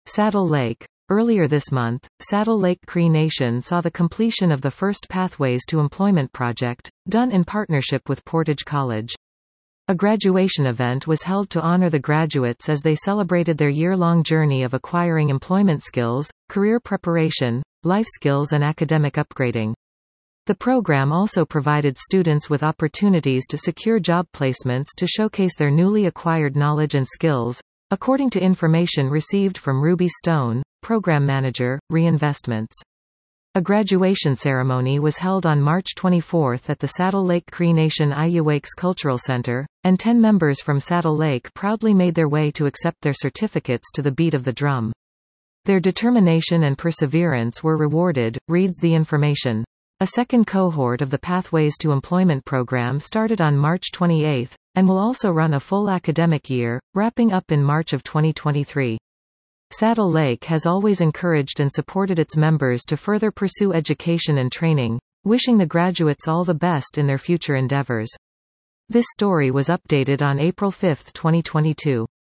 Saddle Lake. Earlier this month, Saddle Lake Cree Nation saw the completion of the first Pathways to Employment project, done in partnership with Portage College. A graduation event was held to honor the graduates as they celebrated their year-long journey of acquiring employment skills, career preparation, life skills and academic upgrading. The program also provided students with opportunities to secure job placements to showcase their newly acquired knowledge and skills, according to information received from Ruby Stone, Program Manager, Reinvestments. A graduation ceremony was held on March 24 at the Saddle Lake Cree Nation Iuwakes Cultural Center, and 10 members from Saddle Lake proudly made their way to accept their certificates to the beat of the drum. Their determination and perseverance were rewarded, reads the information. A second cohort of the Pathways to Employment program started on March 28, and will also run a full academic year, wrapping up in March of 2023. Saddle Lake has always encouraged and supported its members to further pursue education and training, wishing the graduates all the best in their future endeavors. This story was updated on April 5, 2022.